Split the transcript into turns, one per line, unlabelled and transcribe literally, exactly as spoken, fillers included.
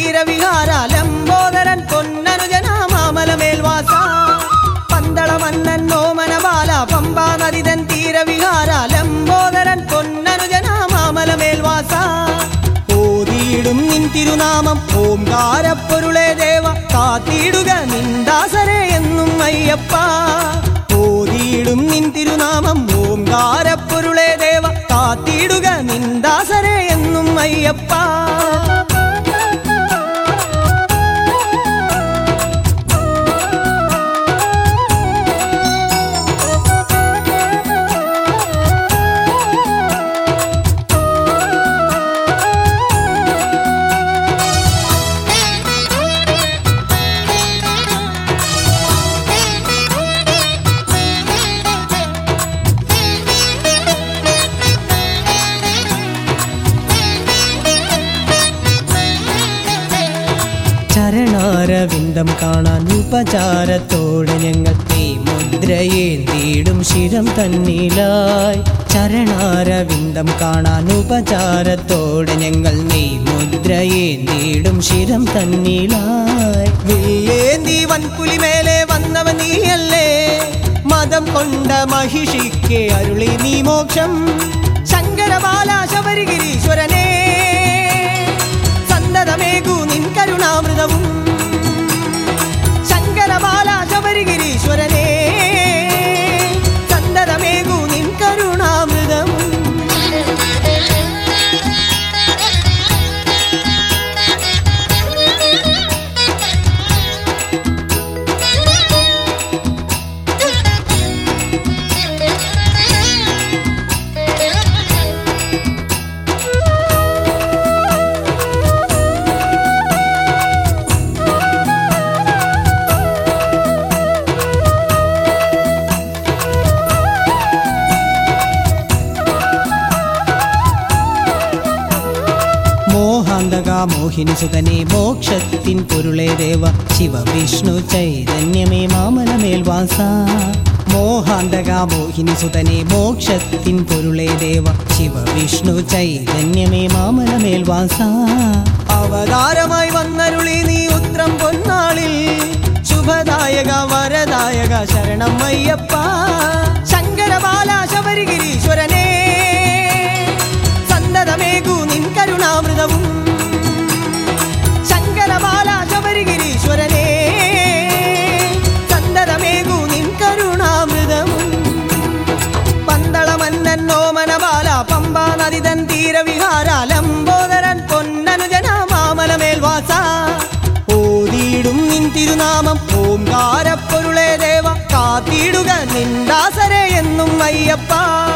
തീരവിഹാര ലംബോദരൻ പൊന്നനുജനാമാമലമേൽവാസ പന്തളമന്നൻ ഓമനബാല പമ്പാ നദിതൻ തീരവിഹാര ലംബോദരൻ പൊന്നനുജനാമാമലമേൽവാസ ഓതിയിടും നിൻ തിരുനാമം ഓംകാരപ്പൊരുളേ ദേവ കാത്തിടുക നിന്ദാസരെ എന്നും അയ്യപ്പ ഓതിയിടും നിൻ തിരുനാമം ഓംകാരപ്പൊരുളേ ദേവ കാത്തിടുക നിന്ദാസരെ എന്നും അയ്യപ്പ ചരണാരവിന്ദം കാണാൻ ഉപചാരത്തോടെ ഞങ്ങൾ ഈ മുദ്രയേന്തിയിടും ശിരം തന്നിലായി ചരണാരവിന്ദം കാണാൻ ഉപചാരത്തോടെ ഞങ്ങൾ നീ മുദ്രയേന്തിയിടും ശിരം തന്നിലായി വില്ലേന്തി വൻപുലിമേലെ വന്നവൻ നീയല്ലേ മതം കൊണ്ട മഹിഷിക്ക് അരുളി നീ മോക്ഷം ശങ്കരബാല ശബരിഗിരീശ്വരനേ സന്തതമേകൂ നിൻ കരുണാമൃതവും ശങ്കരബാല ശബരിഗിരീശ്വരനേ സന്തതമേകൂ നിൻ കരുണാമൃതവും മോഹാന്തക മോഹിനി സുതനേ മോക്ഷത്തിൻ പൊരുളേ ദേവ ശിവവിഷ്ണു ചൈതന്യമേ മാമലമേൽവാസ മോഹാന്തക മോഹിനി സുതനേ മോക്ഷത്തിൻ പൊരുളേ ദേവ ശിവവിഷ്ണു ചൈതന്യമേ മാമലമേൽവാസ അവതാരമായി വന്നരുളി നീ ഉത്രം പൊന്നാളിൽ ശുഭദായക വരദായക ശരണം അയ്യപ്പ ശങ്കരബാല ശബരിഗിരീശ്വരനേ സന്തതമേകൂ നിൻ കരുണാമൃതവും ശങ്കരബാല ശബരിഗിരീശ്വരനേ സന്തതമേകൂ നിൻ കരുണാമൃതവും പന്തളമന്നൻ ഓമനബാല പമ്പാ നദിതൻ തീരവിഹാര ലംബോദരൻ പൊന്നനുജനാമാമലമേൽവാസ ഓതിയിടും നിൻ തിരുനാമം ഓംകാരപ്പൊരുളേ ദേവ കാത്തിടുക നിന്ദാസരെ എന്നും അയ്യപ്പ